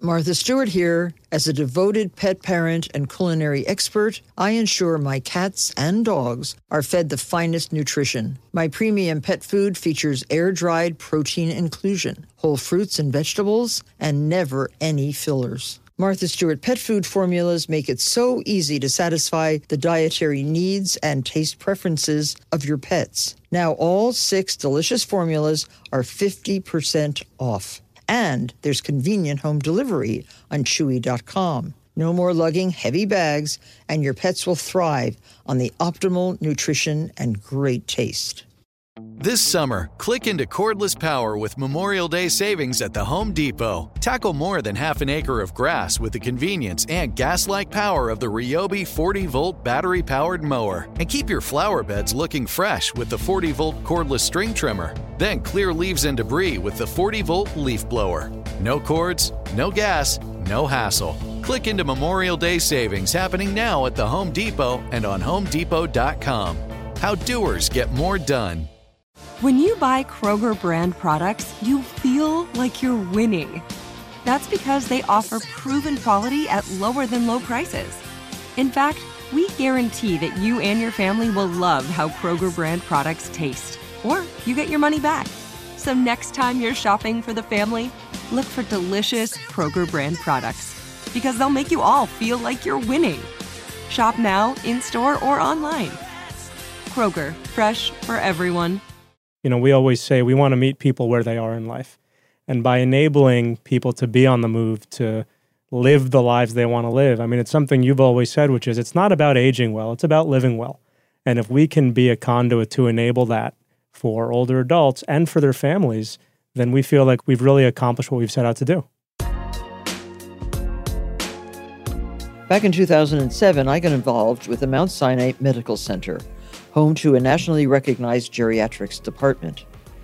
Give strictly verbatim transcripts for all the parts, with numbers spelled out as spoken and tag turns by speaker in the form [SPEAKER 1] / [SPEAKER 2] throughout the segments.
[SPEAKER 1] Martha Stewart here. As a devoted pet parent and culinary expert, I ensure my cats and dogs are fed the finest nutrition. My premium pet food features air-dried protein inclusion, whole fruits and vegetables, and never any fillers. Martha Stewart pet food formulas make it so easy to satisfy the dietary needs and taste preferences of your pets. Now all six delicious formulas are fifty percent off. And there's convenient home delivery on Chewy dot com. No more lugging heavy bags, and your pets will thrive on the optimal nutrition and great taste.
[SPEAKER 2] This summer, click into cordless power with Memorial Day savings at the Home Depot. Tackle more than half an acre of grass with the convenience and gas-like power of the Ryobi forty-volt battery-powered mower. And keep your flower beds looking fresh with the forty-volt cordless string trimmer. Then clear leaves and debris with the forty-volt leaf blower. No cords, no gas, no hassle. Click into Memorial Day savings happening now at the Home Depot and on home depot dot com. How doers get more done.
[SPEAKER 3] When you buy Kroger brand products, you feel like you're winning. That's because they offer proven quality at lower than low prices. In fact, we guarantee that you and your family will love how Kroger brand products taste, or you get your money back. So next time you're shopping for the family, look for delicious Kroger brand products, because they'll make you all feel like you're winning. Shop now, in-store, or online. Kroger, fresh for everyone.
[SPEAKER 4] You know, we always say we want to meet people where they are in life. And by enabling people to be on the move, to live the lives they want to live, I mean, it's something you've always said, which is it's not about aging well, it's about living well. And if we can be a conduit to enable that for older adults and for their families, then we feel like we've really accomplished what we've set out to do.
[SPEAKER 1] Back in two thousand seven, I got involved with the Mount Sinai Medical Center, home to a nationally recognized geriatrics department.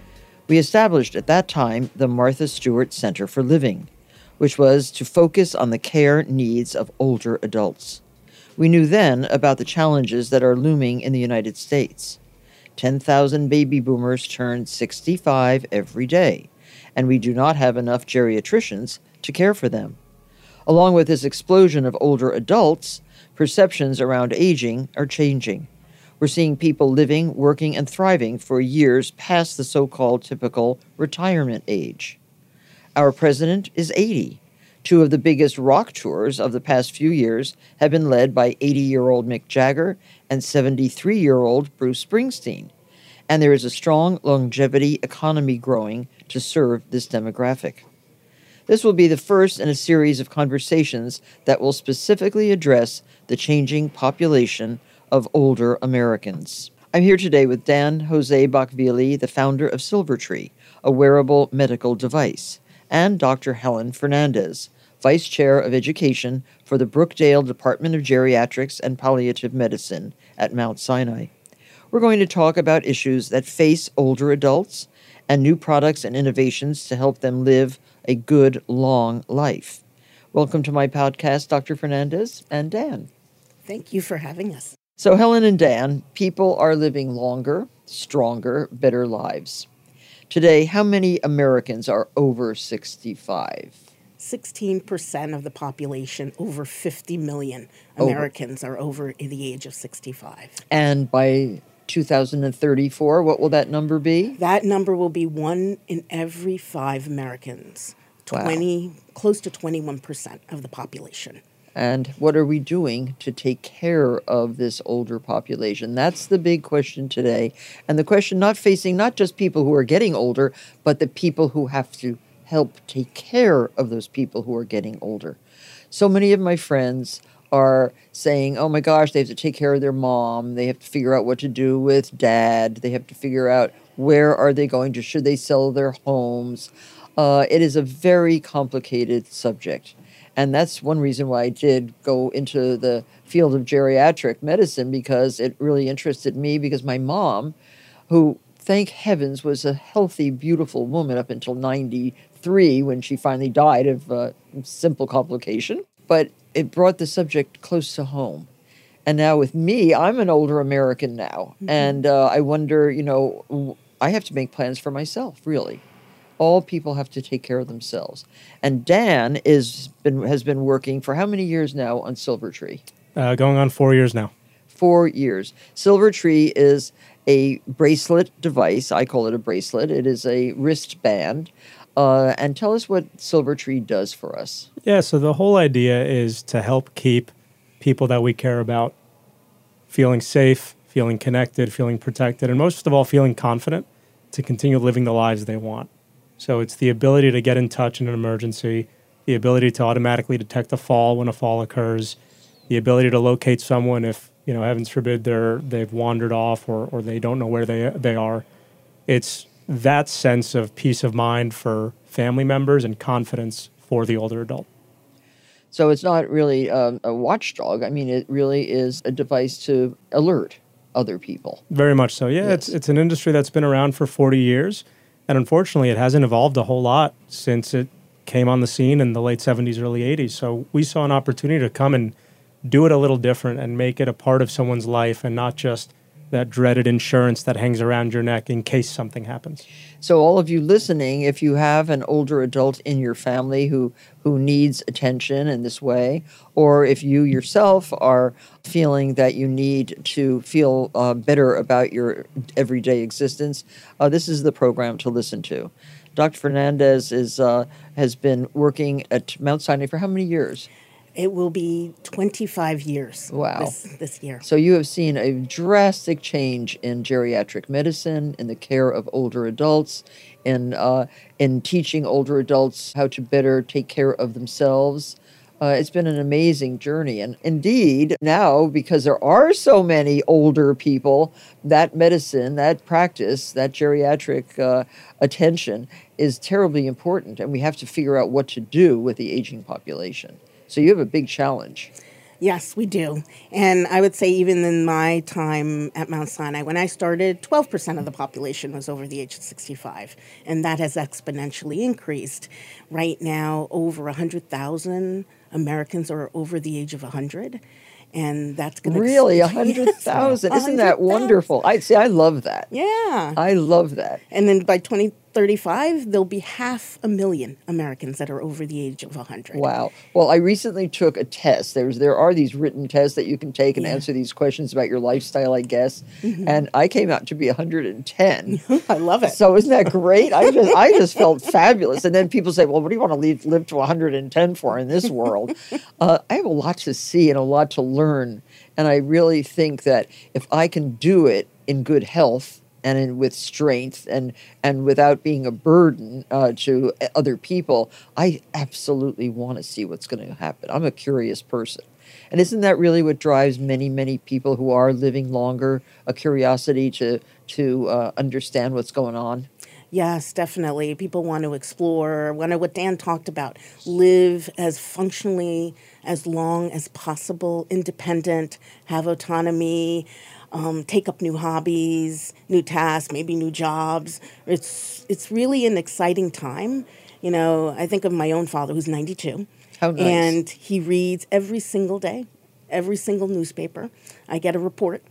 [SPEAKER 1] We established at that time the Martha Stewart Center for Living, which was to focus on the care needs of older adults. We knew then about the challenges that are looming in the United States. ten thousand baby boomers turn sixty-five every day, and we do not have enough geriatricians to care for them. Along with this explosion of older adults, perceptions around aging are changing. We're seeing people living, working, and thriving for years past the so-called typical retirement age. Our president is eighty. Two of the biggest rock tours of the past few years have been led by eighty-year-old Mick Jagger and seventy-three-year-old Bruce Springsteen. And there is a strong longevity economy growing to serve this demographic. This will be the first in a series of conversations that will specifically address the changing population of older Americans. I'm here today with Dan Jose Bacvili, the founder of Silvertree, a wearable medical device, and Doctor Helen Fernandez, Vice Chair of Education for the Brookdale Department of Geriatrics and Palliative Medicine at Mount Sinai. We're going to talk about issues that face older adults and new products and innovations to help them live a good, long life. Welcome to my podcast, Doctor Fernandez and Dan.
[SPEAKER 5] Thank you for having us.
[SPEAKER 1] So Helen and Dan, people are living longer, stronger, better lives. Today, how many Americans are over sixty-five?
[SPEAKER 5] sixteen percent of the population, over fifty million Americans, over. are over the age of sixty-five.
[SPEAKER 1] And by two thousand thirty-four, what will that number be?
[SPEAKER 5] That number will be one in every five Americans, twenty, wow. Close to twenty-one percent of the population.
[SPEAKER 1] And what are we doing to take care of this older population? That's the big question today. And the question not facing not just people who are getting older, but the people who have to help take care of those people who are getting older. So many of my friends are saying, oh my gosh, they have to take care of their mom. They have to figure out what to do with dad. They have to figure out where are they going to, should they sell their homes? Uh, it is a very complicated subject. And that's one reason why I did go into the field of geriatric medicine, because it really interested me, because my mom, who, thank heavens, was a healthy, beautiful woman up until ninety-three when she finally died of a simple complication. But it brought the subject close to home. And now with me, I'm an older American now. Mm-hmm. And uh, I wonder, you know, I have to make plans for myself, really. all people have to take care of themselves. And Dan is been has been working for how many years now on Silvertree?
[SPEAKER 4] Uh, going on four years now.
[SPEAKER 1] Four years. Silvertree is a bracelet device. I call it a bracelet. It is a wristband. Uh, and tell us what Silvertree does for us.
[SPEAKER 4] Yeah, so the whole idea is to help keep people that we care about feeling safe, feeling connected, feeling protected, and most of all, feeling confident to continue living the lives they want. So it's the ability to get in touch in an emergency, the ability to automatically detect a fall when a fall occurs, the ability to locate someone if, you know, heavens forbid, they're they've wandered off or, or they don't know where they they are. It's that sense of peace of mind for family members and confidence for the older adult.
[SPEAKER 1] So it's not really um, a watchdog. I mean, it really is a device to alert other people.
[SPEAKER 4] Very much so. Yeah, yes. it's it's an industry that's been around for forty years, and unfortunately, it hasn't evolved a whole lot since it came on the scene in the late seventies, early eighties. So we saw an opportunity to come and do it a little different and make it a part of someone's life and not just that dreaded insurance that hangs around your neck in case something happens.
[SPEAKER 1] So all of you listening, if you have an older adult in your family who, who needs attention in this way, or if you yourself are feeling that you need to feel uh, better about your everyday existence, uh, this is the program to listen to. Doctor Fernandez is uh, has been working at Mount Sinai for how many years?
[SPEAKER 5] It will be twenty-five years
[SPEAKER 1] wow.
[SPEAKER 5] this, this year.
[SPEAKER 1] So you have seen a drastic change in geriatric medicine, in the care of older adults, in uh, in teaching older adults how to better take care of themselves. Uh, it's been an amazing journey. And indeed, now, because there are so many older people, that medicine, that practice, that geriatric uh, attention is terribly important. And we have to figure out what to do with the aging population. So you have a big challenge.
[SPEAKER 5] Yes, we do. And I would say even in my time at Mount Sinai, when I started, twelve percent of the population was over the age of sixty-five. And that has exponentially increased. Right now, over one hundred thousand Americans are over the age of one hundred. And that's going to...
[SPEAKER 1] Really? one hundred thousand? Isn't that wonderful? I see. I love that.
[SPEAKER 5] Yeah.
[SPEAKER 1] I love that.
[SPEAKER 5] And then by twenty thirty-five, there'll be half a million Americans that are over the age of one hundred.
[SPEAKER 1] Wow. Well, I recently took a test. There's There are these written tests that you can take and yeah. answer these questions about your lifestyle, I guess. Mm-hmm. And I came out to be one hundred ten.
[SPEAKER 5] I love it.
[SPEAKER 1] So isn't that great? I just I just felt fabulous. And then people say, well, what do you want to leave, live to one hundred ten for in this world? uh, I have a lot to see and a lot to learn. And I really think that if I can do it in good health, and in, with strength and, and without being a burden uh, to other people, I absolutely want to see what's going to happen. I'm a curious person. And isn't that really what drives many, many people who are living longer, a curiosity to, to uh, understand what's going on?
[SPEAKER 5] Yes, definitely. People want to explore, want to, what Dan talked about, live as functionally as long as possible, independent, have autonomy, Um, take up new hobbies, new tasks, maybe new jobs. It's it's really an exciting time. You know, I think of my own father, who's ninety-two.
[SPEAKER 1] How nice.
[SPEAKER 5] And he reads every single day, every single newspaper. I get a report.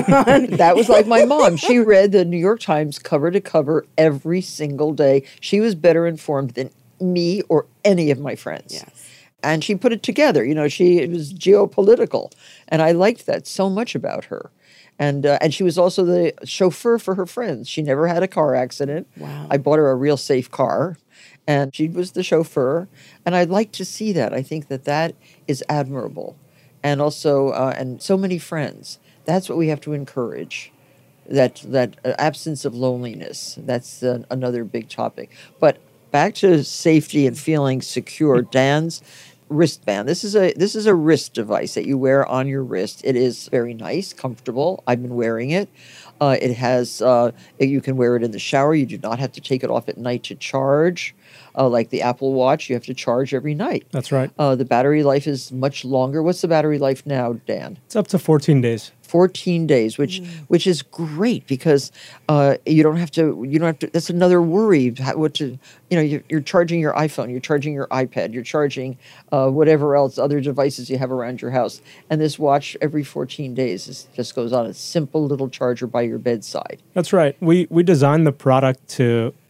[SPEAKER 1] That was like my mom. She read the New York Times cover to cover every single day. She was better informed than me or any of my friends.
[SPEAKER 5] Yes.
[SPEAKER 1] And she put it together. You know, she it was geopolitical. And I liked that so much about her. And uh, and she was also the chauffeur for her friends. She never had a car accident.
[SPEAKER 5] Wow.
[SPEAKER 1] I bought her a real safe car, and she was the chauffeur. And I'd like to see that. I think that that is admirable. And also, uh, and so many friends. That's what we have to encourage, that, that uh, absence of loneliness. That's uh, another big topic. But back to safety and feeling secure. Dan's wristband. This is a this is a wrist device that you wear on your wrist. It is very nice, comfortable. I've been wearing it. Uh, it has uh, you can wear it in the shower. You do not have to take it off at night to charge. Uh, like the Apple Watch, you have to charge every night.
[SPEAKER 4] That's right.
[SPEAKER 1] Uh, the battery life is much longer. What's the battery life now, Dan?
[SPEAKER 4] It's up to fourteen days.
[SPEAKER 1] fourteen days, which mm. which is great because uh, you don't have to. You don't have to. That's another worry. How, what to you know? You're, you're charging your iPhone. You're charging your iPad. You're charging uh, whatever else other devices you have around your house. And this watch every fourteen days is, just goes on a simple little charger by your bedside.
[SPEAKER 4] That's right. We we designed the product to.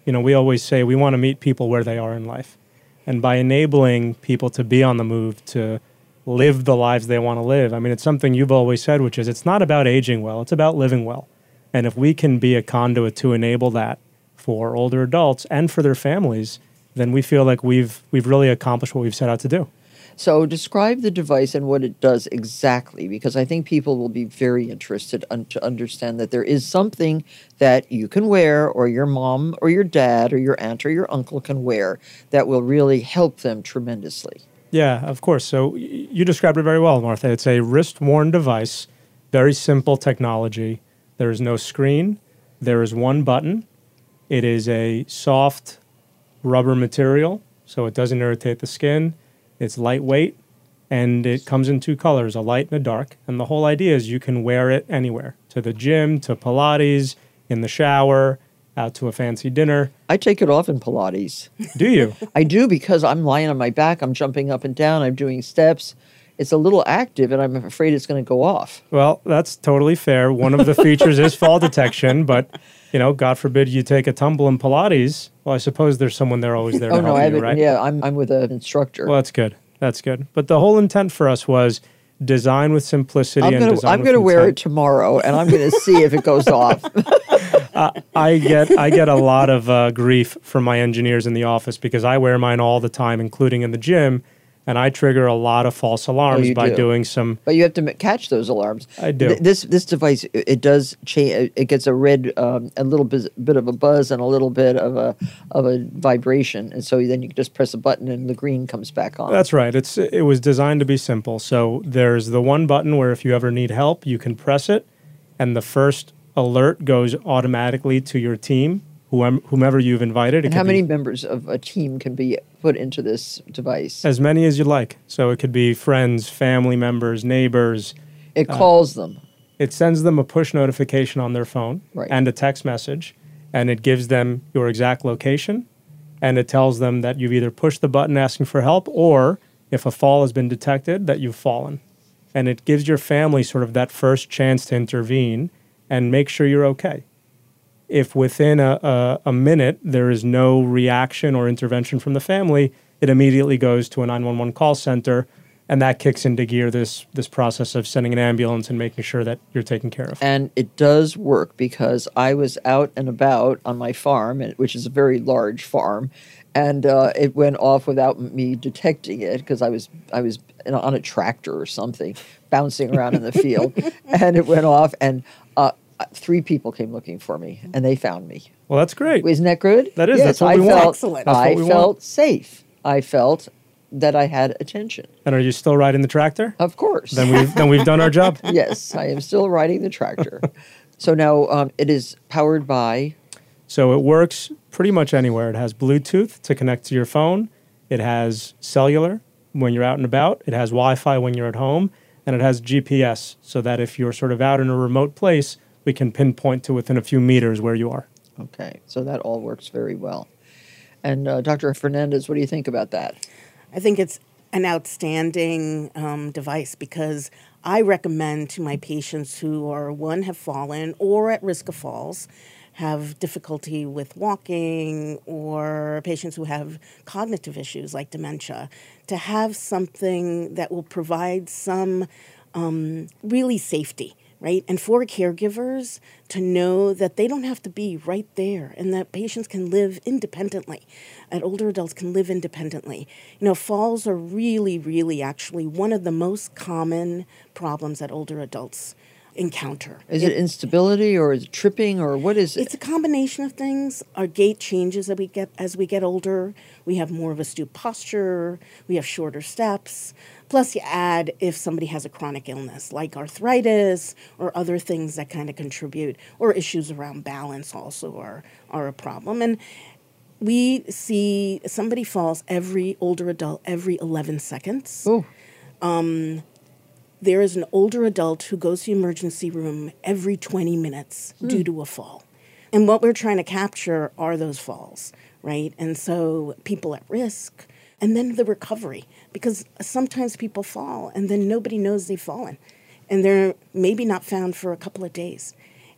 [SPEAKER 4] You know, we always say we want to meet people where they are in life. And by enabling people to be on the move, to live the lives they want to live, I mean, it's something you've always said, which is it's not about aging well, it's about living well. And if we can be a conduit to enable that for older adults and for their families, then we feel like we've we've really accomplished what we've set out to do.
[SPEAKER 1] So describe the device and what it does exactly, because I think people will be very interested un- to understand that there is something that you can wear, or your mom or your dad or your aunt or your uncle can wear, that will really help them tremendously.
[SPEAKER 4] Yeah, of course. So y- you described it very well, Martha. It's a wrist-worn device, very simple technology. There is no screen. There is one button. It is a soft rubber material, so it doesn't irritate the skin. It's lightweight, and it comes in two colors, a light and a dark. And the whole idea is you can wear it anywhere, to the gym, to Pilates, in the shower, out to a fancy dinner.
[SPEAKER 1] I take it off in Pilates.
[SPEAKER 4] Do you?
[SPEAKER 1] I do, because I'm lying on my back, I'm jumping up and down, I'm doing steps. It's a little active, and I'm afraid it's going to go off.
[SPEAKER 4] Well, that's totally fair. One of the features is fall detection, but, you know, God forbid you take a tumble in Pilates. Well, I suppose there's someone there always there
[SPEAKER 1] Oh,
[SPEAKER 4] to
[SPEAKER 1] no,
[SPEAKER 4] help
[SPEAKER 1] I
[SPEAKER 4] you,
[SPEAKER 1] haven't.
[SPEAKER 4] right?
[SPEAKER 1] Yeah, I'm, I'm with an instructor.
[SPEAKER 4] Well, that's good. That's good. But the whole intent for us was design with simplicity
[SPEAKER 1] I'm
[SPEAKER 4] and
[SPEAKER 1] gonna,
[SPEAKER 4] design
[SPEAKER 1] I'm
[SPEAKER 4] with
[SPEAKER 1] going to wear it
[SPEAKER 4] intent.
[SPEAKER 1] tomorrow, and I'm going to see if it goes off.
[SPEAKER 4] uh, I get I get a lot of uh, grief from my engineers in the office because I wear mine all the time, including in the gym, and I trigger a lot of false alarms
[SPEAKER 1] you
[SPEAKER 4] by
[SPEAKER 1] do.
[SPEAKER 4] doing some.
[SPEAKER 1] But you have to m- catch those alarms.
[SPEAKER 4] I do.
[SPEAKER 1] Th- This this device, it it does change. It gets a red, um, a little bit, bit of a buzz and a little bit of a of a vibration, and so then you can just press a button and the green comes back on.
[SPEAKER 4] That's right. It's it was designed to be simple. So there's the one button where if you ever need help, you can press it, and the first alert goes automatically to your team, whom- whomever you've invited. It
[SPEAKER 1] And
[SPEAKER 4] could
[SPEAKER 1] how many
[SPEAKER 4] be
[SPEAKER 1] members of a team can be put into this device?
[SPEAKER 4] as many as you like. So it could be friends, family members, neighbors.
[SPEAKER 1] It calls them.
[SPEAKER 4] It sends them a push notification on their phone
[SPEAKER 1] Right.
[SPEAKER 4] and a text message, and it gives them your exact location, and it tells them that you've either pushed the button asking for help, or if a fall has been detected, that you've fallen. And it gives your family sort of that first chance to intervene and make sure you're okay. If within a, a, a minute there is no reaction or intervention from the family, it immediately goes to a nine one one call center, and that kicks into gear this this process of sending an ambulance and making sure that you're taken care of.
[SPEAKER 1] And it does work, because I was out and about on my farm, and- which is a very large farm, and uh, it went off without me detecting it, because I was I was in- on a tractor or something, bouncing around in the field, and it went off, and uh, three people came looking for me, and they found me.
[SPEAKER 4] Well, that's great.
[SPEAKER 1] Isn't that good?
[SPEAKER 4] That is.
[SPEAKER 1] Yes,
[SPEAKER 4] That's what
[SPEAKER 1] I
[SPEAKER 4] we want.
[SPEAKER 1] felt,
[SPEAKER 5] Excellent.
[SPEAKER 4] That's what
[SPEAKER 1] I
[SPEAKER 4] we
[SPEAKER 1] felt
[SPEAKER 4] want.
[SPEAKER 1] safe. I felt that I had attention.
[SPEAKER 4] And are you still riding the tractor?
[SPEAKER 1] Of course.
[SPEAKER 4] Then we've then we've done our job.
[SPEAKER 1] Yes, I am still riding the tractor. So now um, it is powered by.
[SPEAKER 4] So it works pretty much anywhere. It has Bluetooth to connect to your phone. It has cellular when you're out and about. It has Wi-Fi when you're at home. And it has G P S, so that if you're sort of out in a remote place, we can pinpoint to within a few meters where you are.
[SPEAKER 1] Okay, so that all works very well. And uh, Doctor Fernandez, what do you think about that?
[SPEAKER 5] I think it's an outstanding um, device, because I recommend to my patients who are, one, have fallen or at risk of falls, have difficulty with walking, or patients who have cognitive issues like dementia, to have something that will provide some um, really safety, right? And for caregivers to know that they don't have to be right there, and that patients can live independently, that older adults can live independently. You know, falls are really, really actually one of the most common problems that older adults encounter.
[SPEAKER 1] Is it, instability, or is it tripping, or what is it?
[SPEAKER 5] It's a combination of things. Our gait changes as we get as we get older. We have more of a stoop posture. We have shorter steps. Plus, you add if somebody has a chronic illness like arthritis or other things that kind of contribute, or issues around balance also are are a problem. And we see somebody falls every older adult every eleven seconds.
[SPEAKER 1] Oh,
[SPEAKER 5] There is an older adult who goes to the emergency room every twenty minutes due to a fall. And what we're trying to capture are those falls, right? And so people at risk, and then the recovery, because sometimes people fall and then nobody knows they've fallen, and they're maybe not found for a couple of days.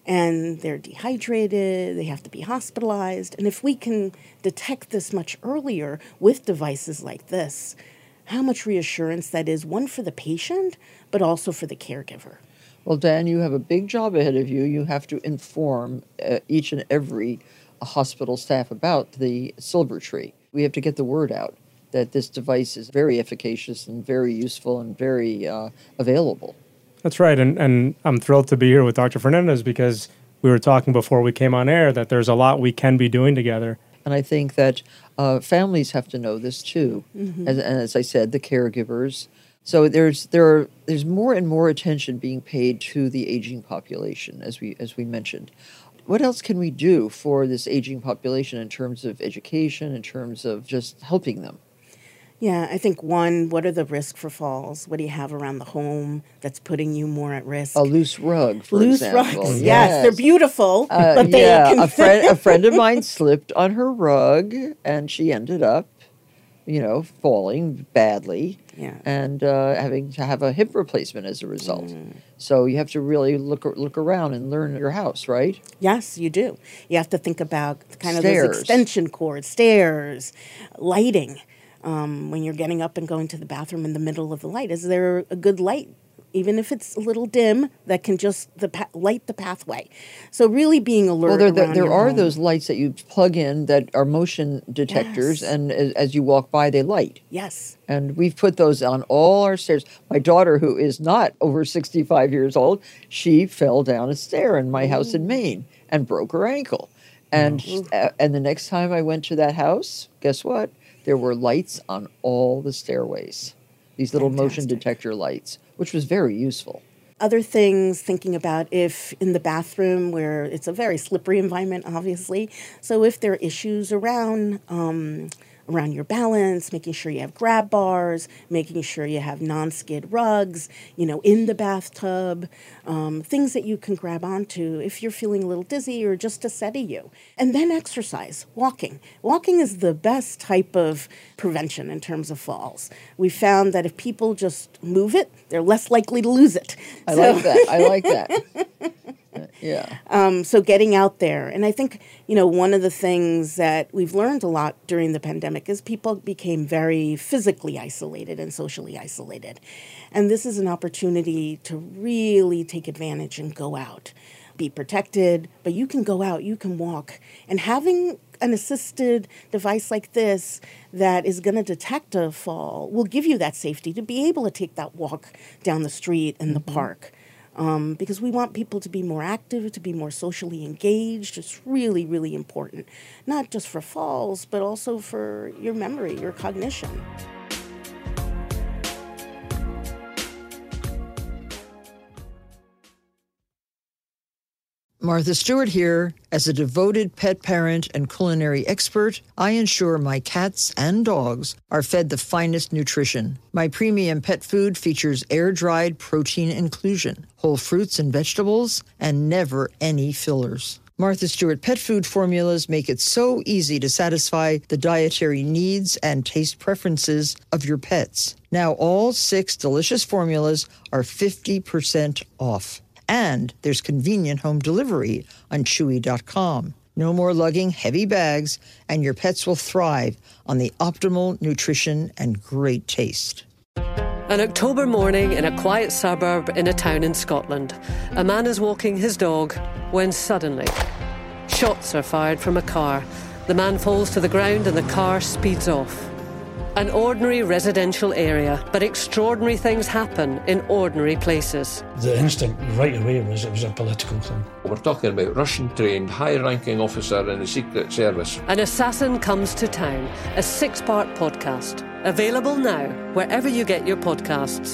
[SPEAKER 5] and they're dehydrated, they have to be hospitalized. And if we can detect this much earlier with devices like this, how much reassurance that is, one for the patient, but also for the caregiver.
[SPEAKER 1] Well, Dan, you have a big job ahead of you. You have to inform uh, each and every hospital staff about the Silvertree. We have to get the word out that this device is very efficacious and very useful and very uh, available.
[SPEAKER 4] That's right. And, and I'm thrilled to be here with Doctor Fernandez because we were talking before we came on air that there's a lot we can be doing together.
[SPEAKER 1] And I think that uh, families have to know this too. Mm-hmm. As, and as I said, the caregivers. So there's there are, there's more and more attention being paid to the aging population, as we as we mentioned. What else can we do for this aging population in terms of education, in terms of just helping them?
[SPEAKER 5] Yeah, I think one, what are the risks for falls? What do you have around the home that's putting you more at risk?
[SPEAKER 1] A loose rug, for
[SPEAKER 5] loose
[SPEAKER 1] example.
[SPEAKER 5] rugs, yes. yes, they're beautiful.
[SPEAKER 1] Uh,
[SPEAKER 5] but they
[SPEAKER 1] yeah,
[SPEAKER 5] can
[SPEAKER 1] a friend a friend of mine slipped on her rug, and she ended up, you know, falling badly,
[SPEAKER 5] yeah.
[SPEAKER 1] and uh, having to have a hip replacement as a result. Mm. So you have to really look look around and learn your house, right?
[SPEAKER 5] Yes, you do. You have to think about kind of
[SPEAKER 1] Stairs.
[SPEAKER 5] those extension cords, stairs, lighting. Um, when you're getting up and going to the bathroom in the middle of the light, is there a good light, even if it's a little dim, that can just the pa- light the pathway? So really being alert.
[SPEAKER 1] Well, there, there,
[SPEAKER 5] around
[SPEAKER 1] there
[SPEAKER 5] your
[SPEAKER 1] are
[SPEAKER 5] home.
[SPEAKER 1] those lights that you plug in that are motion detectors,
[SPEAKER 5] Yes.
[SPEAKER 1] and as, as you walk by, they light.
[SPEAKER 5] Yes.
[SPEAKER 1] And we've put those on all our stairs. My daughter, who is not over sixty-five years old, she fell down a stair in my house in Maine and broke her ankle. And mm-hmm. uh, and the next time I went to that house, guess what? There were lights on all the stairways, these little
[SPEAKER 5] Fantastic.
[SPEAKER 1] motion detector lights, which was very useful.
[SPEAKER 5] Other things, thinking about if in the bathroom where it's a very slippery environment, obviously. So if there are issues around um, around your balance, making sure you have grab bars, making sure you have non-skid rugs, you know, in the bathtub, um, things that you can grab onto if you're feeling a little dizzy or just to steady you. And then exercise, walking. Walking is the best type of prevention in terms of falls. We found that if people just move it, they're less likely to lose it.
[SPEAKER 1] I
[SPEAKER 5] So-
[SPEAKER 1] like that. I like that. Yeah.
[SPEAKER 5] Um, so getting out there. And I think, you know, one of the things that we've learned a lot during the pandemic is people became very physically isolated and socially isolated. And this is an opportunity to really take advantage and go out. Be protected, but you can go out, you can walk. And having an assisted device like this that is going to detect a fall will give you that safety to be able to take that walk down the street in the mm-hmm. park. Um, because we want people to be more active, to be more socially engaged. It's really, really important, not just for falls, but also for your memory, your cognition.
[SPEAKER 1] Martha Stewart here. As a devoted pet parent and culinary expert, I ensure my cats and dogs are fed the finest nutrition. My premium pet food features air-dried protein inclusion, whole fruits and vegetables, and never any fillers. Martha Stewart pet food formulas make it so easy to satisfy the dietary needs and taste preferences of your pets. Now all six delicious formulas are fifty percent off. And there's convenient home delivery on Chewy dot com. No more lugging heavy bags, and your pets will thrive on the optimal nutrition and great taste.
[SPEAKER 6] An October morning in a quiet suburb in a town in Scotland. A man is walking his dog when suddenly shots are fired from a car. The man falls to the ground and the car speeds off. An ordinary residential area, but extraordinary things happen in ordinary places.
[SPEAKER 7] The instinct right away was it was a political thing.
[SPEAKER 8] We're talking about Russian-trained, high-ranking officer in the Secret Service.
[SPEAKER 6] An Assassin Comes to Town, a six-part podcast. Available now, wherever you get your podcasts.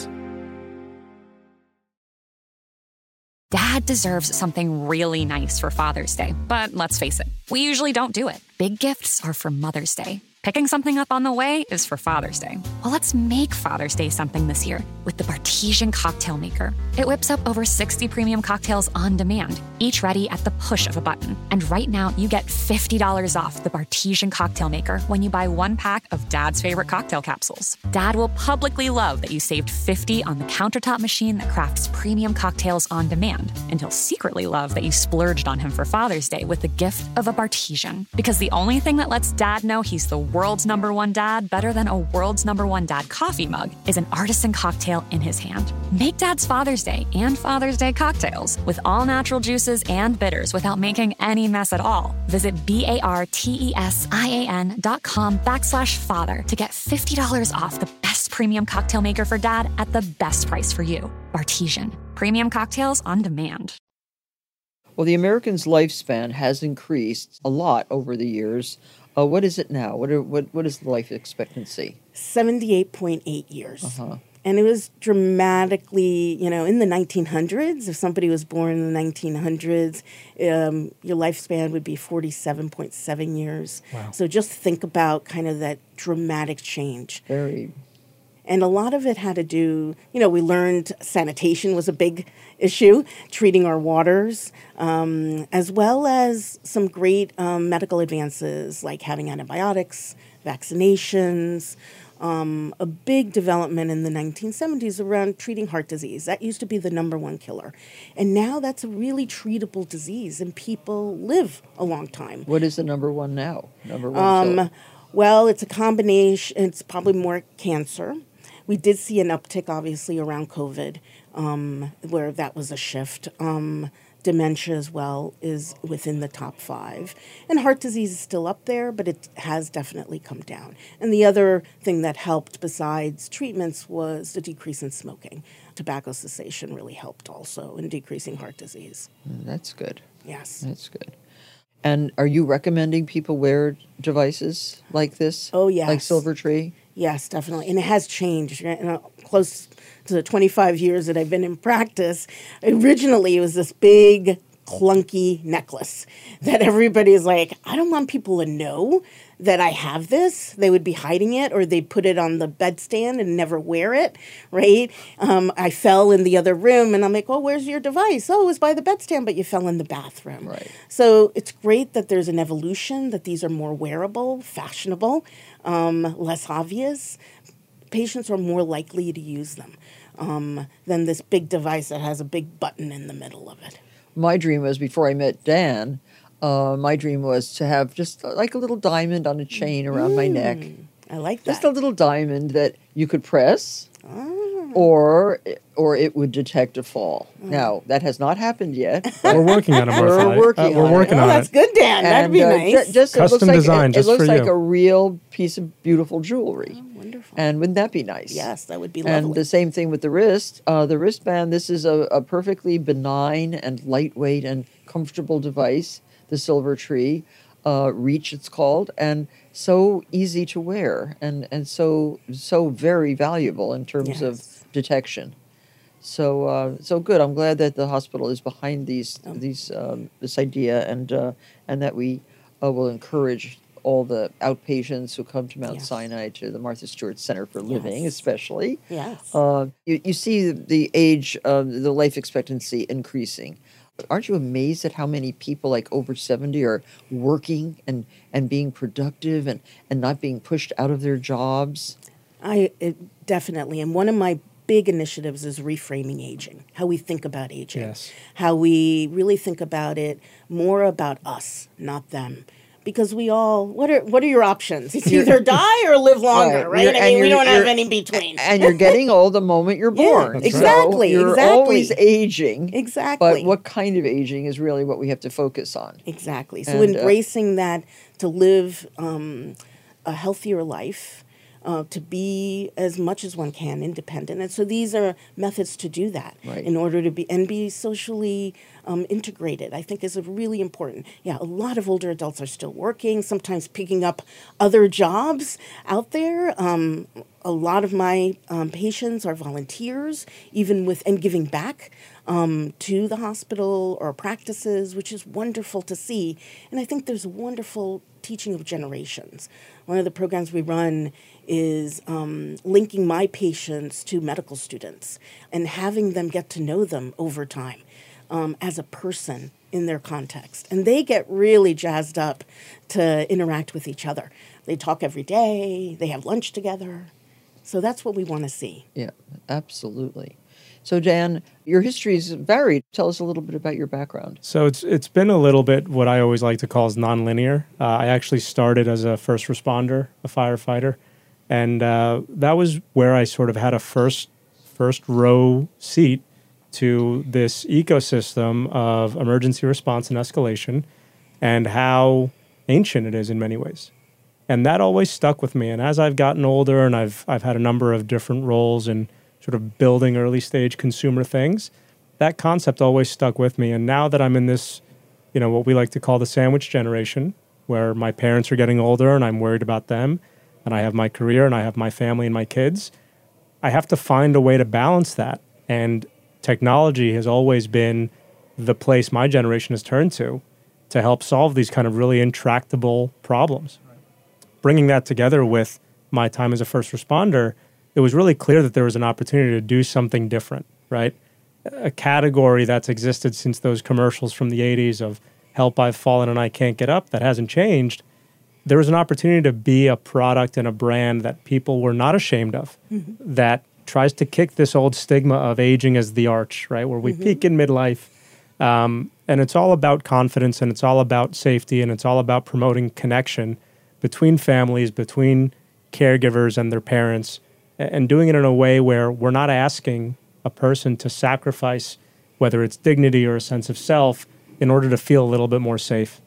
[SPEAKER 9] Dad deserves something really nice for Father's Day, but let's face it, we usually don't do it. Big gifts are for Mother's Day. Picking something up on the way is for Father's Day. Well, let's make Father's Day something this year with the Bartesian Cocktail Maker. It whips up over sixty premium cocktails on demand, each ready at the push of a button. And right now, you get fifty dollars off the Bartesian Cocktail Maker when you buy one pack of Dad's favorite cocktail capsules. Dad will publicly love that you saved fifty dollars on the countertop machine that crafts premium cocktails on demand. And he'll secretly love that you splurged on him for Father's Day with the gift of a Bartesian. Because the only thing that lets Dad know he's the world's number one dad better than a world's number one dad coffee mug is an artisan cocktail in his hand. Make Dad's Father's Day and Father's Day cocktails with all natural juices and bitters without making any mess at all. Visit B-A-R-T-E-S-I-A-N dot com backslash father to get fifty dollars off the best premium cocktail maker for Dad at the best price for you. Bartesian. Premium cocktails on demand.
[SPEAKER 1] Well, the American's lifespan has increased a lot over the years. Uh, what is it now? What, are, what What is the life expectancy?
[SPEAKER 5] seventy-eight point eight years.
[SPEAKER 1] Uh-huh.
[SPEAKER 5] And it was dramatically, you know, in the nineteen hundreds. If somebody was born in the nineteen hundreds, um, your lifespan would be forty-seven point seven years.
[SPEAKER 4] Wow.
[SPEAKER 5] So just think about kind of that dramatic change.
[SPEAKER 1] Very.
[SPEAKER 5] And a lot of it had to do, you know, we learned sanitation was a big issue, treating our waters, um, as well as some great um, medical advances like having antibiotics, vaccinations, um, a big development in the nineteen seventies around treating heart disease. That used to be the number one killer. And now that's a really treatable disease and people live a long time.
[SPEAKER 1] What is the number one now? Number one
[SPEAKER 5] Um,
[SPEAKER 1] killer?
[SPEAKER 5] well, it's a combination. It's probably more cancer. We did see an uptick, obviously, around COVID, um, where that was a shift. Um, dementia as well is within the top five. And heart disease is still up there, but it has definitely come down. And the other thing that helped besides treatments was the decrease in smoking. Tobacco cessation really helped also in decreasing heart disease.
[SPEAKER 1] Mm, That's good.
[SPEAKER 5] Yes.
[SPEAKER 1] That's good. And are you recommending people wear devices like this?
[SPEAKER 5] Oh, yes.
[SPEAKER 1] Like Silvertree?
[SPEAKER 5] Yes, definitely. And it has changed. You know, close to the twenty-five years that I've been in practice, originally it was this big, clunky necklace that everybody's like, I don't want people to know that I have this. They would be hiding it or they'd put it on the bedstand and never wear it, right? Um, I fell in the other room and I'm like, oh, where's your device? Oh, it was by the bedstand, but you fell in the bathroom.
[SPEAKER 1] Right.
[SPEAKER 5] So it's great that there's an evolution, that these are more wearable, fashionable, um, less obvious. Patients are more likely to use them um, than this big device that has a big button in the middle of it.
[SPEAKER 1] My dream was, before I met Dan, uh, my dream was to have just uh, like a little diamond on a chain around my neck.
[SPEAKER 5] I like that.
[SPEAKER 1] Just a little diamond that you could press,
[SPEAKER 5] Ah.
[SPEAKER 1] or or it would detect a fall. Now, that has not happened yet.
[SPEAKER 4] We're working on it, Martha.
[SPEAKER 1] We're working
[SPEAKER 4] uh, we're
[SPEAKER 1] on it.
[SPEAKER 4] working
[SPEAKER 5] Oh,
[SPEAKER 4] on
[SPEAKER 5] that's
[SPEAKER 4] it.
[SPEAKER 5] good, Dan. That'd
[SPEAKER 1] And,
[SPEAKER 5] be
[SPEAKER 1] uh,
[SPEAKER 5] nice.
[SPEAKER 1] ju- just, it looks
[SPEAKER 4] Custom
[SPEAKER 1] like,
[SPEAKER 4] design
[SPEAKER 1] it,
[SPEAKER 4] just
[SPEAKER 1] it looks
[SPEAKER 4] for
[SPEAKER 1] like
[SPEAKER 4] you.
[SPEAKER 1] a real piece of beautiful jewelry.
[SPEAKER 5] Oh, wonderful.
[SPEAKER 1] And wouldn't that be nice?
[SPEAKER 5] Yes, that would be
[SPEAKER 1] And
[SPEAKER 5] lovely.
[SPEAKER 1] the same thing with the wrist. Uh, the wristband, this is a, a perfectly benign and lightweight and comfortable device, the Silvertree. Uh, Reach, it's called, and so easy to wear and, and so so very valuable in terms
[SPEAKER 5] Yes.
[SPEAKER 1] of detection. So uh, so good. I'm glad that the hospital is behind these these um, this idea and uh, and that we uh, will encourage all the outpatients who come to Mount
[SPEAKER 5] Yes.
[SPEAKER 1] Sinai, to the Martha Stewart Center for Living,
[SPEAKER 5] Yes.
[SPEAKER 1] especially.
[SPEAKER 5] Yes.
[SPEAKER 1] Uh, you, you see the age, uh, the life expectancy increasing. Aren't you amazed at how many people like over seventy are working and, and being productive and, and not being pushed out of their jobs?
[SPEAKER 5] I it, definitely. And one of my big initiatives is reframing aging, how we think about aging,
[SPEAKER 4] Yes.
[SPEAKER 5] how we really think about it more about us, not them. Because we all, what are what are your options? It's either die or live longer, right?
[SPEAKER 1] You're-
[SPEAKER 5] I
[SPEAKER 1] and
[SPEAKER 5] mean, we
[SPEAKER 1] you're-
[SPEAKER 5] don't have
[SPEAKER 1] you're-
[SPEAKER 5] any in between.
[SPEAKER 1] And you're getting old the moment you're
[SPEAKER 5] Yeah,
[SPEAKER 1] born.
[SPEAKER 4] That's right.
[SPEAKER 5] exactly,
[SPEAKER 1] So you're
[SPEAKER 5] exactly.
[SPEAKER 1] always aging.
[SPEAKER 5] Exactly.
[SPEAKER 1] But what kind of aging is really what we have to focus on.
[SPEAKER 5] Exactly. So
[SPEAKER 1] And, uh,
[SPEAKER 5] embracing that to live um, a healthier life, uh, to be as much as one can independent. And so these are methods to do that
[SPEAKER 1] Right.
[SPEAKER 5] in order to be and be socially um, integrated, I think is a really important. Yeah, a lot of older adults are still working, sometimes picking up other jobs out there. Um, a lot of my um, patients are volunteers, even with and giving back um, to the hospital or practices, which is wonderful to see. And I think there's a wonderful teaching of generations. One of the programs we run is um, linking my patients to medical students and having them get to know them over time um, as a person in their context. And they get really jazzed up to interact with each other. They talk every day, they have lunch together. So that's what we want to see.
[SPEAKER 1] Yeah, absolutely. So Dan, your history is varied. Tell us a little bit about your background.
[SPEAKER 4] So it's it's been a little bit what I always like to call as nonlinear. Uh, I actually started as a first responder, a firefighter, and uh, that was where I sort of had a first first row seat to this ecosystem of emergency response and escalation and how ancient it is in many ways. And that always stuck with me. And as I've gotten older and I've I've had a number of different roles in sort of building early stage consumer things, that concept always stuck with me. And now that I'm in this, you know, what we like to call the sandwich generation, where my parents are getting older and I'm worried about them, and I have my career and I have my family and my kids, I have to find a way to balance that. And technology has always been the place my generation has turned to to help solve these kind of really intractable problems. Bringing that together with my time as a first responder, it was really clear that there was an opportunity to do something different, right? A category that's existed since those commercials from the eighties of help, I've fallen and I can't get up, that hasn't changed. There was an opportunity to be a product and a brand that people were not ashamed of, mm-hmm. that tries to kick this old stigma of aging as the arch, right? Where we mm-hmm. peak in midlife. Um, and it's all about confidence and it's all about safety and it's all about promoting connection between families, between caregivers and their parents, and doing it in a way where we're not asking a person to sacrifice, whether it's dignity or a sense of self, in order to feel a little bit more safe.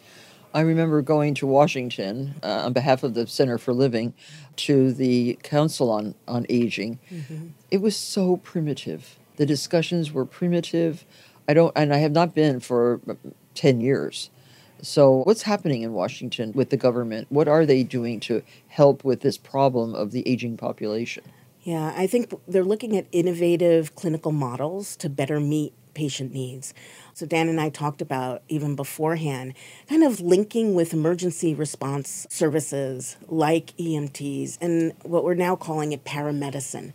[SPEAKER 1] I remember going to Washington uh, on behalf of the Center for Living to the Council on, on Aging. Mm-hmm. It was so primitive. The discussions were primitive. I don't, and I have not been for ten years. So what's happening in Washington with the government? What are they doing to help with this problem of the aging population?
[SPEAKER 5] Yeah, I think they're looking at innovative clinical models to better meet patient needs. So Dan and I talked about, even beforehand, kind of linking with emergency response services like E M Ts and what we're now calling it paramedicine,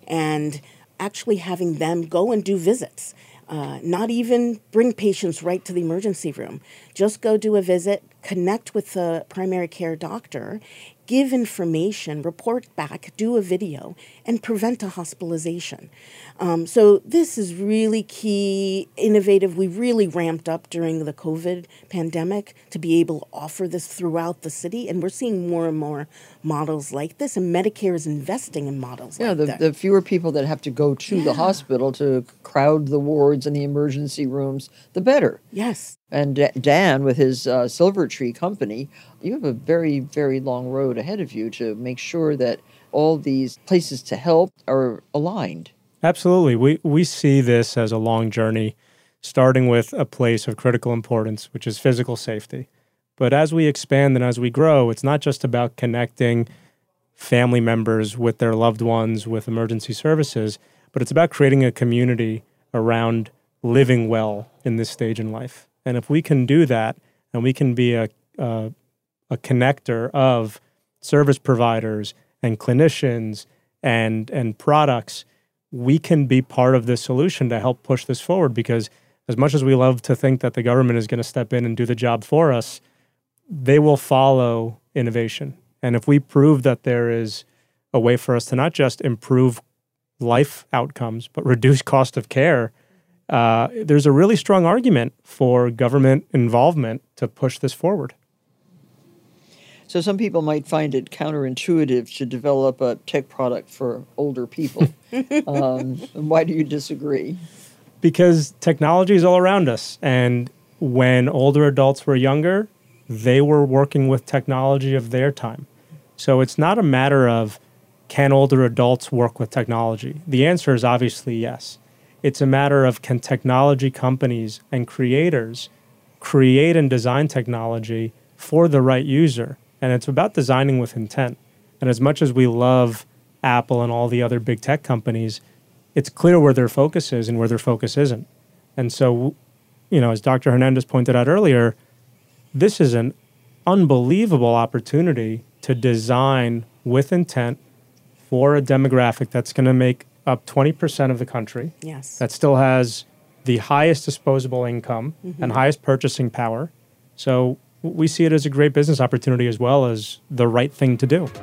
[SPEAKER 5] and actually having them go and do visits. Uh, not even bring patients right to the emergency room. Just go do a visit, connect with the primary care doctor, give information, report back, do a video, and prevent a hospitalization. Um, so this is really key, innovative. We really ramped up during the COVID pandemic to be able to offer this throughout the city, and we're seeing more and more models like this, and Medicare is investing in models
[SPEAKER 1] yeah,
[SPEAKER 5] like
[SPEAKER 1] the,
[SPEAKER 5] that.
[SPEAKER 1] the fewer people that have to go to
[SPEAKER 5] Yeah.
[SPEAKER 1] the hospital to crowd the wards and the emergency rooms, the better.
[SPEAKER 5] Yes.
[SPEAKER 1] And D- Dan, with his uh, Silver Tree Company, you have a very, very long road ahead of you to make sure that all these places to help are aligned.
[SPEAKER 4] Absolutely. We we see this as a long journey, starting with a place of critical importance, which is physical safety. But as we expand and as we grow, it's not just about connecting family members with their loved ones, with emergency services, but it's about creating a community around living well in this stage in life. And if we can do that, and we can be a, a, a connector of service providers and clinicians and and products, we can be part of this solution to help push this forward. Because as much as we love to think that the government is going to step in and do the job for us, they will follow innovation. And if we prove that there is a way for us to not just improve life outcomes, but reduce cost of care, uh, there's a really strong argument for government involvement to push this forward.
[SPEAKER 1] So some people might find it counterintuitive to develop a tech product for older people. um, why do you disagree?
[SPEAKER 4] Because technology is all around us. And when older adults were younger, they were working with technology of their time. So it's not a matter of, can older adults work with technology? The answer is obviously yes. It's a matter of, can technology companies and creators create and design technology for the right user? And it's about designing with intent. And as much as we love Apple and all the other big tech companies, it's clear where their focus is and where their focus isn't. And so, you know, as Doctor Hernandez pointed out earlier, this is an unbelievable opportunity to design with intent for a demographic that's going to make up twenty percent of the country.
[SPEAKER 5] Yes.
[SPEAKER 4] That still has the highest disposable income
[SPEAKER 5] Mm-hmm.
[SPEAKER 4] and highest purchasing power. So we see it as a great business opportunity as well as the right thing to do.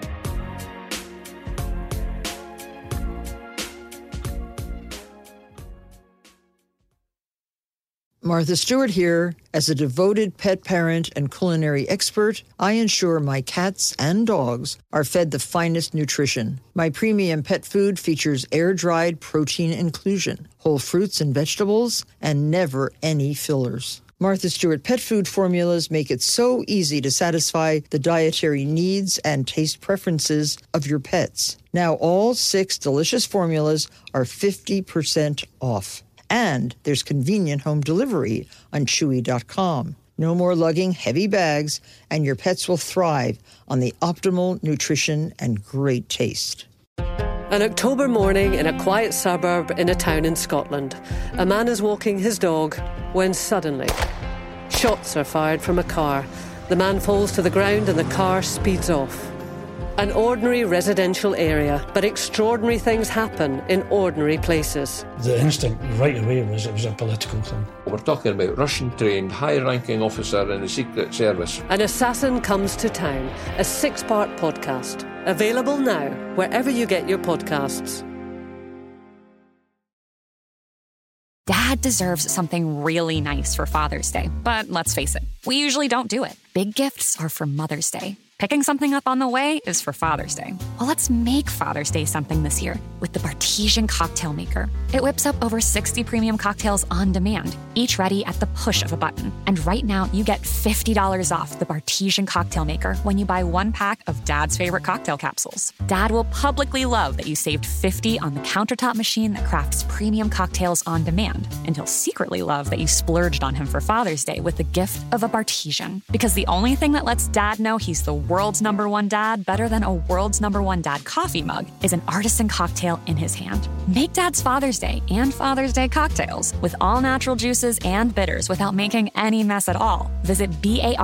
[SPEAKER 1] Martha Stewart here. As a devoted pet parent and culinary expert, I ensure my cats and dogs are fed the finest nutrition. My premium pet food features air-dried protein inclusion, whole fruits and vegetables, and never any fillers. Martha Stewart pet food formulas make it so easy to satisfy the dietary needs and taste preferences of your pets. Now all six delicious formulas are fifty percent off. And there's convenient home delivery on Chewy dot com. No more lugging heavy bags, and your pets will thrive on the optimal nutrition and great taste.
[SPEAKER 6] An October morning in a quiet suburb in a town in Scotland. A man is walking his dog when suddenly shots are fired from a car. The man falls to the ground and the car speeds off. An ordinary residential area, but extraordinary things happen in ordinary places.
[SPEAKER 7] The instinct right away was it was a political thing.
[SPEAKER 8] We're talking about Russian-trained, high-ranking officer in the Secret Service.
[SPEAKER 6] An Assassin Comes to Town, a six-part podcast. Available now, wherever you get your podcasts.
[SPEAKER 9] Dad deserves something really nice for Father's Day, but let's face it, we usually don't do it. Big gifts are for Mother's Day. Picking something up on the way is for Father's Day. Well, let's make Father's Day something this year with the Bartesian Cocktail Maker. It whips up over sixty premium cocktails on demand, each ready at the push of a button. And right now, you get fifty dollars off the Bartesian Cocktail Maker when you buy one pack of Dad's favorite cocktail capsules. Dad will publicly love that you saved fifty dollars on the countertop machine that crafts premium cocktails on demand. And he'll secretly love that you splurged on him for Father's Day with the gift of a Bartesian. Because the only thing that lets Dad know he's the world's number one dad better than a world's number one dad coffee mug is an artisan cocktail in his hand. Make Dad's Father's Day and Father's Day cocktails with all natural juices and bitters without making any mess at all. Visit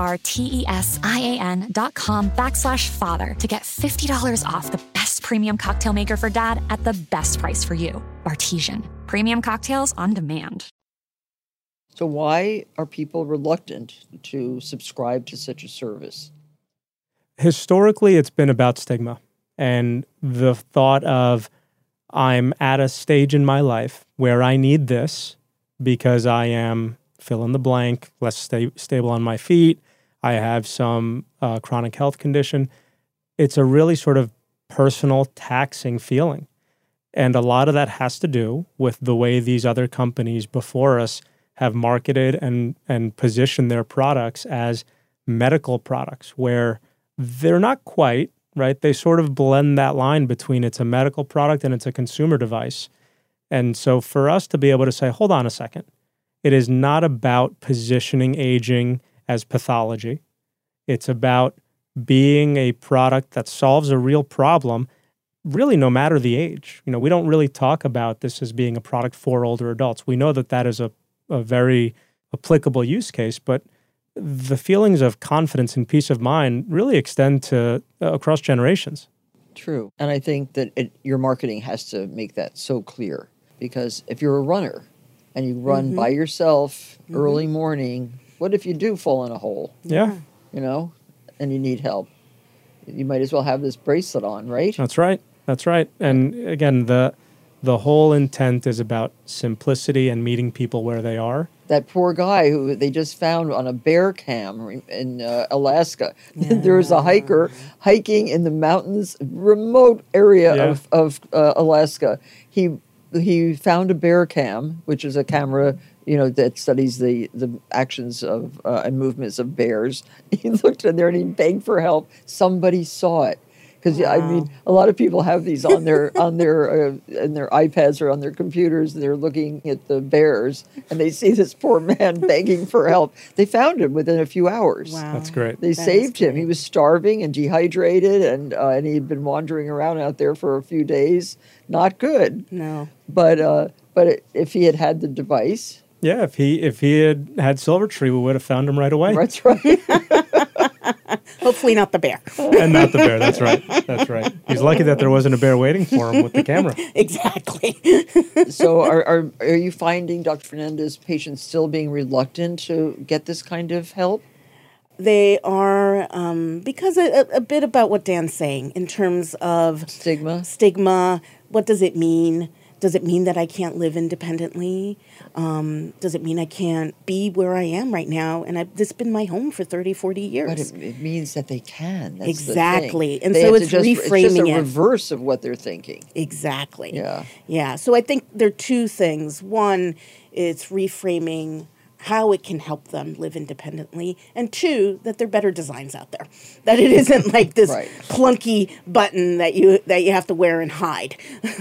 [SPEAKER 9] B-A-R-T-E-S-I-A-N dot com backslash father to get fifty dollars off the best premium cocktail maker for Dad at the best price for you. Bartesian. Premium cocktails on demand.
[SPEAKER 1] So why are people reluctant to subscribe to such a service?
[SPEAKER 4] Historically, it's been about stigma and the thought of I'm at a stage in my life where I need this because I am fill in the blank, less sta- stable on my feet. I have some uh, chronic health condition. It's a really sort of personal, taxing feeling. And a lot of that has to do with the way these other companies before us have marketed and, and positioned their products as medical products, where they're not quite, right? They sort of blend that line between it's a medical product and it's a consumer device. And so for us to be able to say, hold on a second, it is not about positioning aging as pathology. It's about being a product that solves a real problem, really no matter the age. You know, we don't really talk about this as being a product for older adults. We know that that is a, a very applicable use case, but the feelings of confidence and peace of mind really extend to uh, across generations.
[SPEAKER 1] True. And I think that it, your marketing has to make that so clear. Because if you're a runner and you run mm-hmm. by yourself mm-hmm. early morning, what if you do fall in a hole?
[SPEAKER 4] Yeah.
[SPEAKER 1] You know, and you need help? You might as well have this bracelet on, right?
[SPEAKER 4] That's right. That's right. And again, the the whole intent is about simplicity and meeting people where they are.
[SPEAKER 1] That poor guy who they just found on a bear cam in uh, Alaska. Yeah. There was a hiker hiking in the mountains, remote area yeah. of, of uh, Alaska. He he found a bear cam, which is a camera, you know, that studies the, the actions of uh, and movements of bears. He looked in there and he begged for help. Somebody saw it. Because wow. I mean, a lot of people have these on their on their uh, in their iPads or on their computers, and they're looking at the bears, and they see this poor man begging for help. They found him within a few hours.
[SPEAKER 5] Wow,
[SPEAKER 4] that's great.
[SPEAKER 1] They
[SPEAKER 5] that
[SPEAKER 1] saved him. He was starving and dehydrated, and uh, and he had been wandering around out there for a few days. Not good.
[SPEAKER 5] No.
[SPEAKER 1] But uh, but if he had had the device,
[SPEAKER 4] yeah, if he if he had had Silvertree, we would have found him right away.
[SPEAKER 1] That's right.
[SPEAKER 5] Hopefully not the bear.
[SPEAKER 4] And not the bear, that's right. That's right. He's lucky that there wasn't a bear waiting for him with the camera.
[SPEAKER 5] Exactly.
[SPEAKER 1] So are, are, are you finding, Doctor Fernandez, patients still being reluctant to get this kind of help?
[SPEAKER 5] They are, um, because a, a bit about what Dan's saying in terms of
[SPEAKER 1] Stigma.
[SPEAKER 5] Stigma. What does it mean? Does it mean that I can't live independently? Um, does it mean I can't be where I am right now? And I've, this has been my home for thirty, forty years.
[SPEAKER 1] But it, it means that they can. That's
[SPEAKER 5] exactly.
[SPEAKER 1] The thing.
[SPEAKER 5] And
[SPEAKER 1] they
[SPEAKER 5] so it's
[SPEAKER 1] just,
[SPEAKER 5] reframing
[SPEAKER 1] it's just a
[SPEAKER 5] it.
[SPEAKER 1] reverse of what they're thinking.
[SPEAKER 5] Exactly.
[SPEAKER 1] Yeah.
[SPEAKER 5] Yeah. So I think there are two things. One, it's reframing how it can help them live independently, and two, that there are better designs out there. That it isn't like this
[SPEAKER 1] right.
[SPEAKER 5] clunky button that you that you have to wear and hide.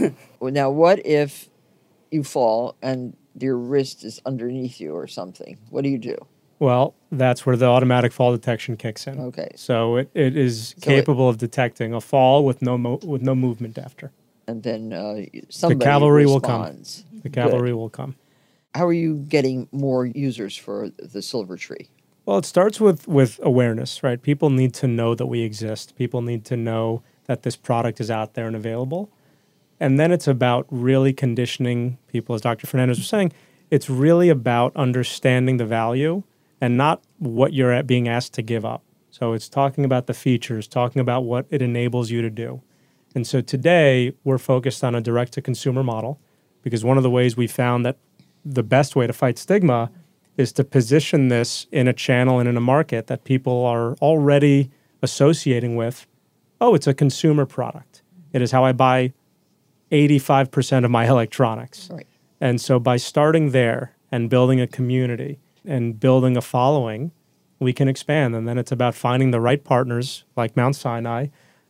[SPEAKER 1] Now, what if you fall and your wrist is underneath you or something? What do you do?
[SPEAKER 4] Well, that's where the automatic fall detection kicks in.
[SPEAKER 1] Okay.
[SPEAKER 4] So it, it is
[SPEAKER 1] So
[SPEAKER 4] capable it, of detecting a fall with no mo- with no movement after.
[SPEAKER 1] And then uh, somebody
[SPEAKER 4] the cavalry
[SPEAKER 1] responds.
[SPEAKER 4] will come. The cavalry
[SPEAKER 1] Good.
[SPEAKER 4] will come.
[SPEAKER 1] How are you getting more users for the Silver Tree?
[SPEAKER 4] Well, it starts with, with awareness, right? People need to know that we exist. People need to know that this product is out there and available. And then it's about really conditioning people, as Doctor Fernandez was saying. It's really about understanding the value and not what you're at being asked to give up. So it's talking about the features, talking about what it enables you to do. And so today, we're focused on a direct-to-consumer model because one of the ways we found that the best way to fight stigma is to position this in a channel and in a market that people are already associating with, oh, it's a consumer product. It is how I buy eighty-five percent of my electronics.
[SPEAKER 1] Right.
[SPEAKER 4] And so by starting there and building a community and building a following, we can expand. And then it's about finding the right partners like Mount Sinai,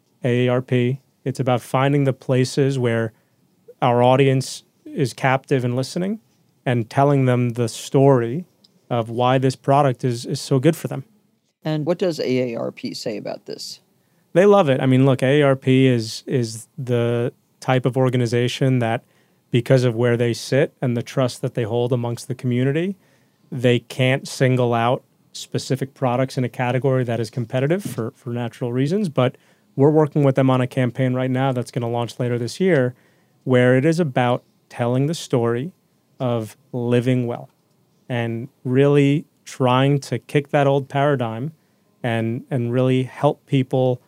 [SPEAKER 4] A A R P. It's about finding the places where our audience is captive and listening and telling them the story of why this product is, is so good for them.
[SPEAKER 1] And what does A A R P say about this?
[SPEAKER 4] They love it. I mean, look, A A R P is is the type of organization that, because of where they sit and the trust that they hold amongst the community, they can't single out specific products in a category that is competitive for, for natural reasons. But we're working with them on a campaign right now that's going to launch later this year, where it is about telling the story of living well and really trying to kick that old paradigm and and really help people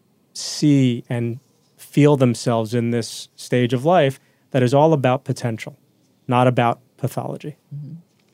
[SPEAKER 4] see and feel themselves in this stage of life that is all about potential, not about pathology.
[SPEAKER 1] Mm-hmm.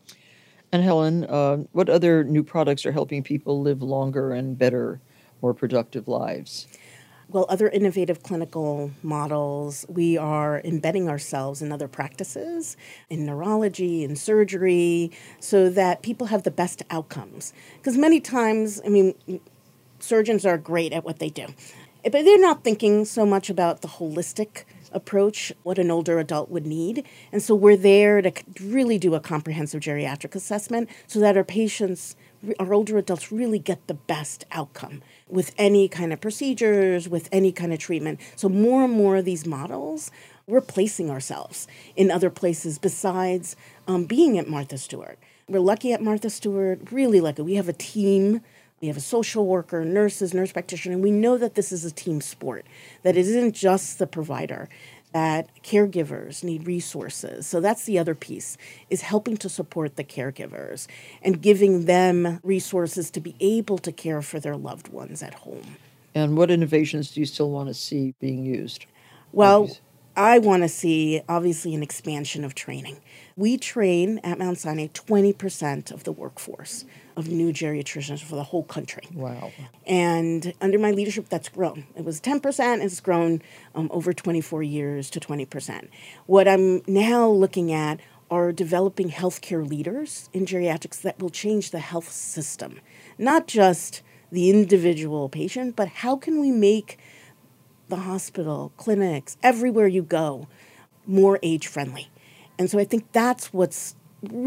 [SPEAKER 1] And Helen, uh, what other new products are helping people live longer and better, more productive lives?
[SPEAKER 5] Well, other innovative clinical models, we are embedding ourselves in other practices, in neurology, in surgery, so that people have the best outcomes. Because many times, I mean, surgeons are great at what they do, but they're not thinking so much about the holistic approach, what an older adult would need. And so we're there to really do a comprehensive geriatric assessment so that our patients, our older adults, really get the best outcome with any kind of procedures, with any kind of treatment. So more and more of these models, we're placing ourselves in other places besides um, being at Martha Stewart. We're lucky at Martha Stewart, really lucky. We have a team. We have a social worker, nurses, nurse practitioner, and we know that this is a team sport, that it isn't just the provider, that caregivers need resources. So that's the other piece, is helping to support the caregivers and giving them resources to be able to care for their loved ones at home.
[SPEAKER 1] And what innovations do you still want to see being used?
[SPEAKER 5] Well, I want to see, obviously, an expansion of training. We train at Mount Sinai twenty percent of the workforce of new geriatricians for the whole country.
[SPEAKER 1] Wow.
[SPEAKER 5] And under my leadership, that's grown. It was ten percent, it's grown um, over twenty-four years to twenty percent. What I'm now looking at are developing healthcare leaders in geriatrics that will change the health system, not just the individual patient, but how can we make the hospital, clinics, everywhere you go, more age-friendly. And so I think that's what's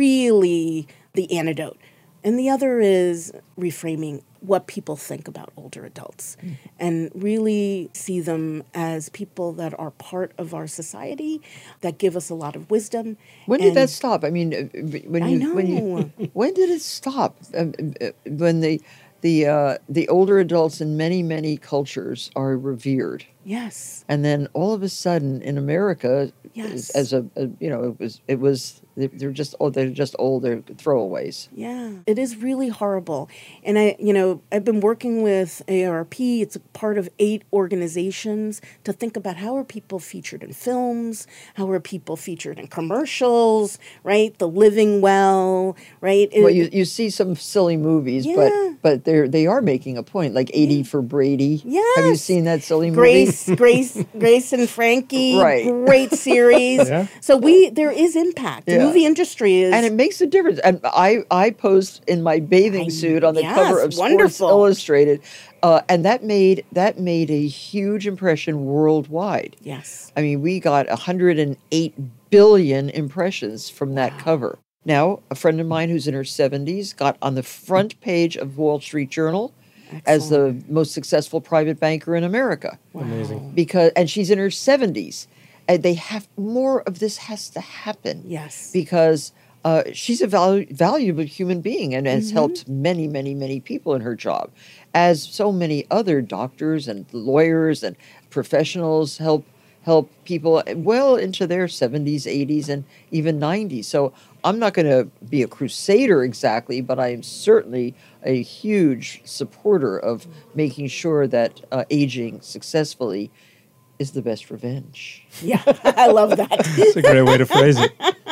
[SPEAKER 5] really the antidote. And the other is reframing what people think about older adults mm-hmm. and really see them as people that are part of our society, that give us a lot of wisdom.
[SPEAKER 1] When
[SPEAKER 5] and
[SPEAKER 1] did that stop? I mean, when you,
[SPEAKER 5] I know.
[SPEAKER 1] when you, when did it stop? Um, when they, the uh, the older adults in many, many cultures are revered.
[SPEAKER 5] Yes.
[SPEAKER 1] And then all of a sudden in America,
[SPEAKER 5] Yes.
[SPEAKER 1] as a, a you know, it was it was they're just oh they're just old, they're throwaways.
[SPEAKER 5] Yeah, it is really horrible. And I, you know, I've been working with A A R P. It's a part of eight organizations to think about how are people featured in films, how are people featured in commercials, right? The living well, right?
[SPEAKER 1] Well,
[SPEAKER 5] It-
[SPEAKER 1] you, you see some silly movies,
[SPEAKER 5] Yeah.
[SPEAKER 1] but but they're they are making a point, like eighty for Brady. Have you
[SPEAKER 5] Yes.
[SPEAKER 1] seen that silly movie?
[SPEAKER 5] Grace, Grace, Grace and Frankie,
[SPEAKER 1] Right.
[SPEAKER 5] great series.
[SPEAKER 4] Yeah.
[SPEAKER 5] So we there is impact. The
[SPEAKER 1] Yeah.
[SPEAKER 5] movie industry is,
[SPEAKER 1] And it makes a difference. And I, I posed in my bathing
[SPEAKER 5] I-
[SPEAKER 1] suit on the
[SPEAKER 5] yes,
[SPEAKER 1] cover of Sports
[SPEAKER 5] wonderful.
[SPEAKER 1] Illustrated, uh, and that made that made a huge impression worldwide.
[SPEAKER 5] yes,
[SPEAKER 1] I mean, we got one hundred eight billion impressions from that cover. Now, a friend of mine who's in her seventies got on the front page of Wall Street Journal as the most successful private banker in America.
[SPEAKER 4] Amazing.
[SPEAKER 1] Because and she's in her seventies. And they have more of this has to happen.
[SPEAKER 5] Yes.
[SPEAKER 1] Because uh, she's a valu- valuable human being and has
[SPEAKER 5] Mm-hmm.
[SPEAKER 1] helped many, many, many people in her job, as so many other doctors and lawyers and professionals help help people well into their seventies, eighties, and even nineties. So I'm not going to be a crusader exactly, but I am certainly a huge supporter of making sure that uh, aging successfully is the best revenge.
[SPEAKER 5] yeah, I love that.
[SPEAKER 4] That's a great way to phrase it.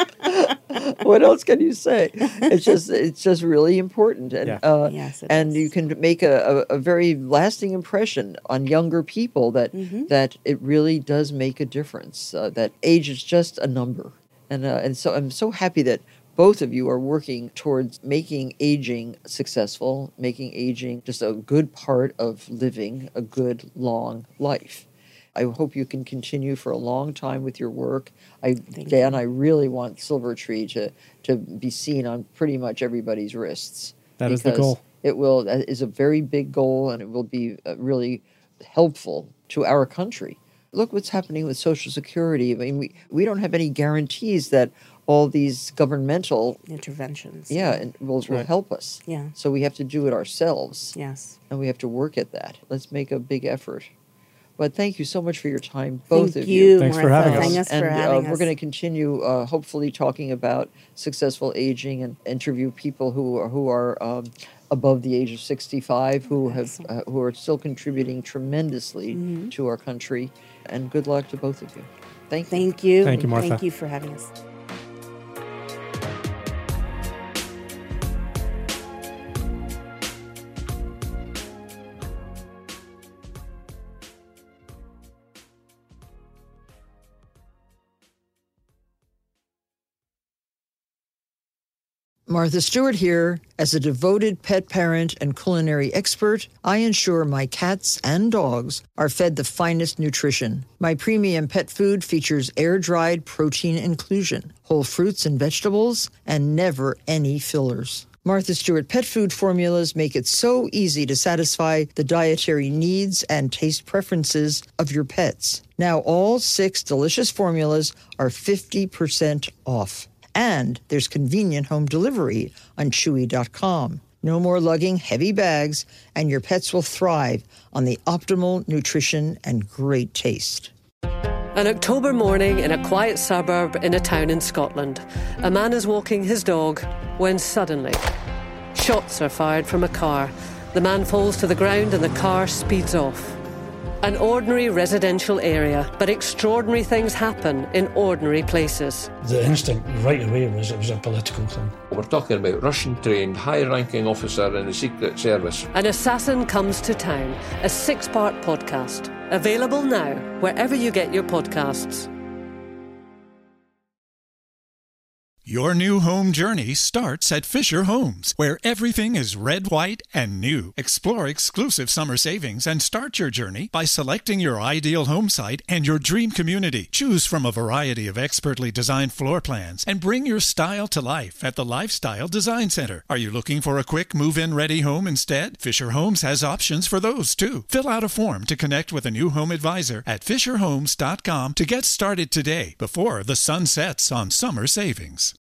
[SPEAKER 1] What else can you say? It's just it's just really important, and
[SPEAKER 4] Yeah.
[SPEAKER 1] uh,
[SPEAKER 5] Yes, it
[SPEAKER 1] and
[SPEAKER 5] is.
[SPEAKER 1] you can make a, a, a very lasting impression on younger people that
[SPEAKER 5] Mm-hmm.
[SPEAKER 1] that it really does make a difference. Uh, that age is just a number, and uh, and so I'm so happy that both of you are working towards making aging successful, making aging just a good part of living a good long life. I hope you can continue for a long time with your work. I, Dan, I really want Silver Tree to, to be seen on pretty much everybody's wrists.
[SPEAKER 4] That is the
[SPEAKER 1] because
[SPEAKER 4] goal.
[SPEAKER 1] It will that is a very big goal, and it will be uh, really helpful to our country. Look what's happening with Social Security. I mean, we, we don't have any guarantees that all these governmental,
[SPEAKER 5] Interventions.
[SPEAKER 1] yeah, and will, will
[SPEAKER 4] right.
[SPEAKER 1] help us.
[SPEAKER 5] Yeah.
[SPEAKER 1] So we have to do it ourselves,
[SPEAKER 5] Yes.
[SPEAKER 1] and we have to work at that. Let's make a big effort. But thank you so much for your time, both
[SPEAKER 5] Thank
[SPEAKER 1] of
[SPEAKER 5] you,
[SPEAKER 1] you.
[SPEAKER 4] Thanks for
[SPEAKER 5] Martha.
[SPEAKER 4] having us.
[SPEAKER 5] Thank us
[SPEAKER 1] and
[SPEAKER 5] for
[SPEAKER 1] uh,
[SPEAKER 5] having
[SPEAKER 1] we're
[SPEAKER 5] us.
[SPEAKER 1] going to continue, uh, hopefully, talking about successful aging and interview people who are who are um, above the age of sixty-five, who have uh, who are still contributing tremendously
[SPEAKER 5] Mm-hmm.
[SPEAKER 1] to our country. And good luck to both of you. Thank you.
[SPEAKER 5] Thank you.
[SPEAKER 4] Thank you, Martha.
[SPEAKER 5] Thank you for having us.
[SPEAKER 1] Martha Stewart here. As a devoted pet parent and culinary expert, I ensure my cats and dogs are fed the finest nutrition. My premium pet food features air-dried protein inclusion, whole fruits and vegetables, and never any fillers. Martha Stewart pet food formulas make it so easy to satisfy the dietary needs and taste preferences of your pets. Now all six delicious formulas are fifty percent off. And there's convenient home delivery on Chewy dot com. No more lugging heavy bags, and your pets will thrive on the optimal nutrition and great taste.
[SPEAKER 6] An October morning in a quiet suburb in a town in Scotland. A man is walking his dog when suddenly shots are fired from a car. The man falls to the ground and the car speeds off. An ordinary residential area, but extraordinary things happen in ordinary places.
[SPEAKER 7] The instinct right away was it was a political thing.
[SPEAKER 8] We're talking about Russian-trained, high-ranking officer in the Secret Service.
[SPEAKER 6] An Assassin Comes to Town, a six-part podcast. Available now, wherever you get your podcasts.
[SPEAKER 10] Your new home journey starts at Fisher Homes, where everything is red, white, and new. Explore exclusive summer savings and start your journey by selecting your ideal home site and your dream community. Choose from a variety of expertly designed floor plans and bring your style to life at the Lifestyle Design Center. Are you looking for a quick move-in ready home instead? Fisher Homes has options for those too. Fill out a form to connect with a new home advisor at fisher homes dot com to get started today before the sun sets on summer savings.